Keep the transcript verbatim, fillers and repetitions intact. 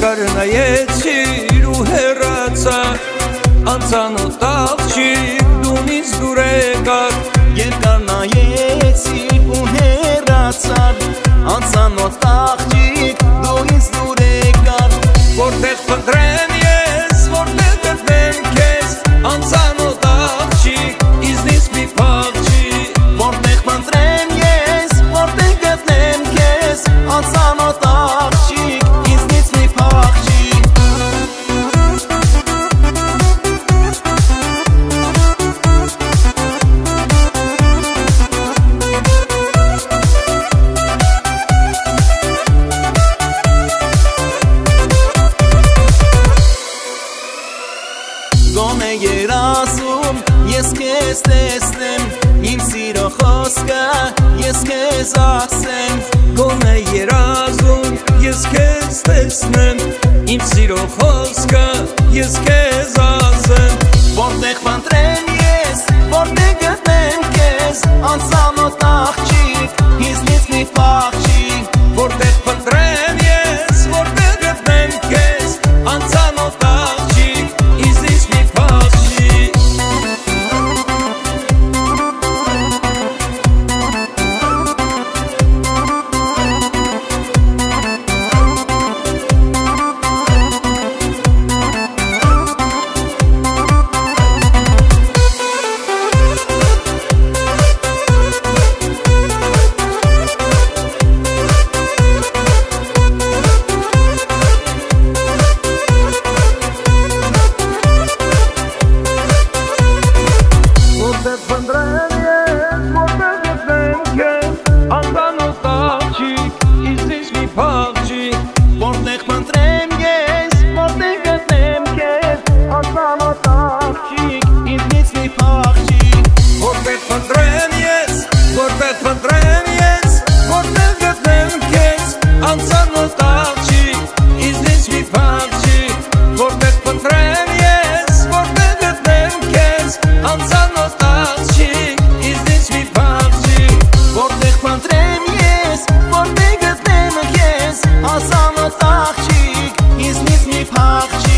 Երկար նայեցիր ու հեռացա, անծանոթ աղջիկ դու ինձ դուր եկար։ Երկար նայեցիր ու հեռացար, անծանոթ աղջիկ դու ինձ դուր եկար։ Որտեղ փնտրեմ ես, որտեղ գտնեմ քեզ, անծանոթ աղջիկ ինձնից մի փախչի։ Որտեղ փնտրեմ ես, որտեղ գտնեմ քեզ, անծանոթ աղջիկ ինձնից մի փախչի։ Գոնե երազում ես քեզ տեսնեմ, իմ սիրո խոսքը ես քեզ ասեմ։ Գոնե երազում ես քեզ տեսնեմ, իմ սիրո խոսքը ես քեզ ասեմ։ Որտեղ փնտրեմ ես, որտեղ գտնեմ քեզ, անծանոթ աղջիկ ինձնից մի փախչի։ Որտեղ փնտրեմ ես, որտեղ գտնեմ քեզ, անծանոթ աղջիկ ինձնից մի փախչի։ Որտեղ փնտրեմ ես, որտեղ գտնեմ քեզ, անծանոթ աղջիկ ինձնից մի փախչի։ Որտեղ փնտրեմ ես, որտեղ փնտրեմ ես, որտեղ գտնեմ քեզ, անծանոթ աղջիկ ինձնից մի փախչի։ Որտեղ փնտրեմ ես, որտեղ գտնեմ քեզ, անծանոթ աղջիկ ինձնից մի փախչի։ Որտեղ փնտրեմ ես, որտեղ գտնեմ քեզ, անծանոթ աղջիկ ինձնից մի փախչի։